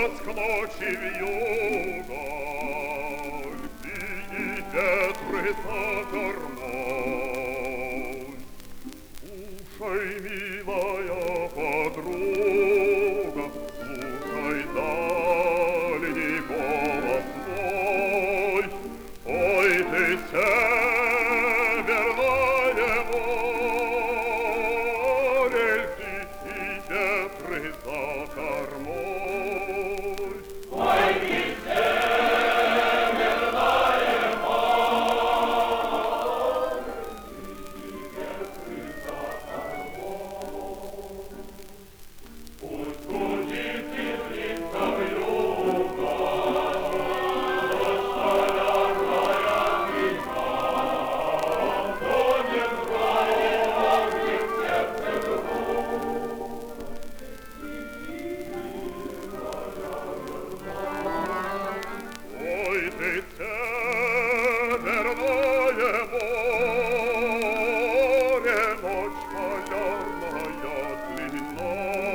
блеск ночи вьюга, синие ветры за кормой. Слушай, милая подруга, слушай дальний голос мой. Ой, ты северное море, тихие ветры за кормой. Ой, ты северное море, тихие ветры за кормой. Пусть гудит ветрица вьюга, Северное море, ночь полярная длинна.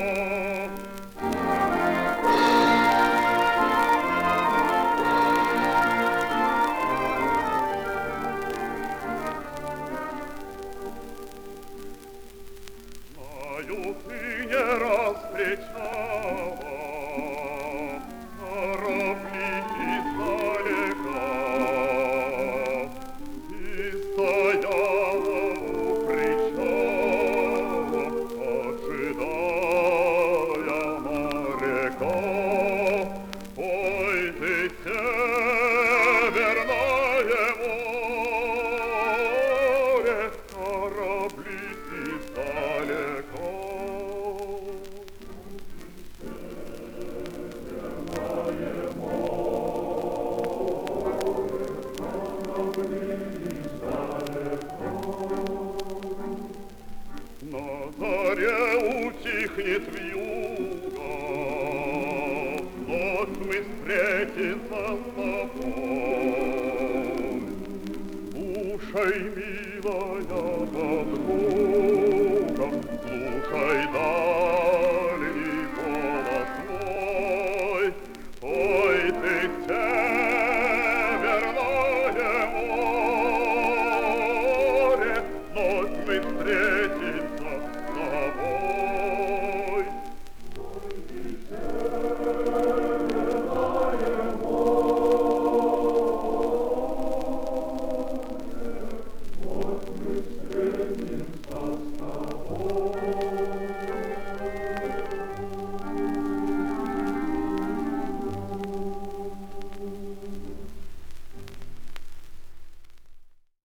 Знаю, ты не раз встречала корабли издалека, и стояла у причала, ожидая моряка. Ой, ты северное море, корабли издалека. На заре утихнет вьюга, вновь мы встретимся с тобой. Слушай,